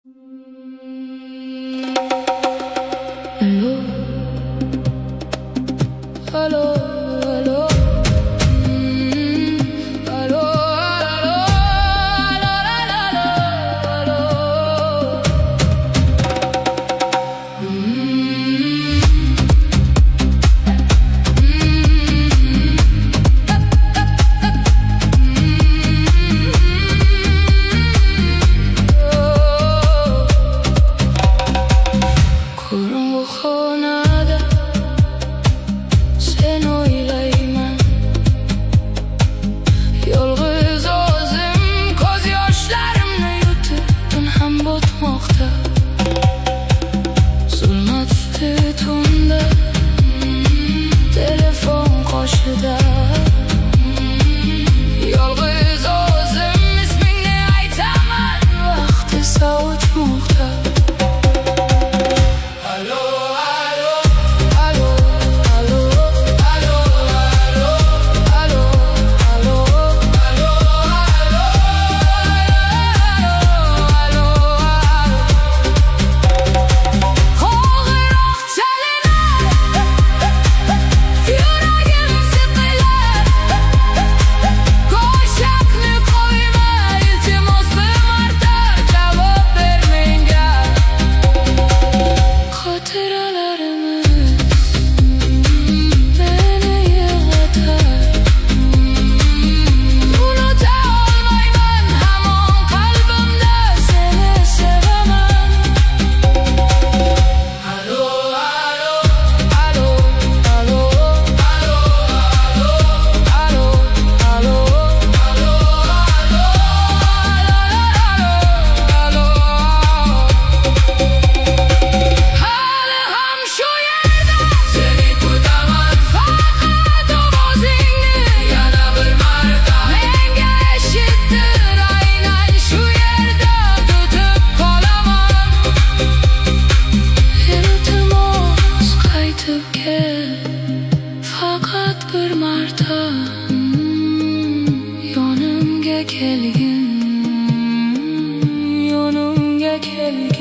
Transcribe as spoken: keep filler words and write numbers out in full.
Allo, allo, allo, mm, allo, allo, allo, allo, allo, mm, Kurun bu xonada sen o'ylayman, yolg'iz o'zim ko'z yoshlarimni yutib tun ham botmoqda. Zulmat ustida tunda telefon qoshida, yolg'iz o'zim ismingni aytaman, vaqt esa o'tmoqda. Faqat bir marta yonimga kelgin, yonimga kelgin.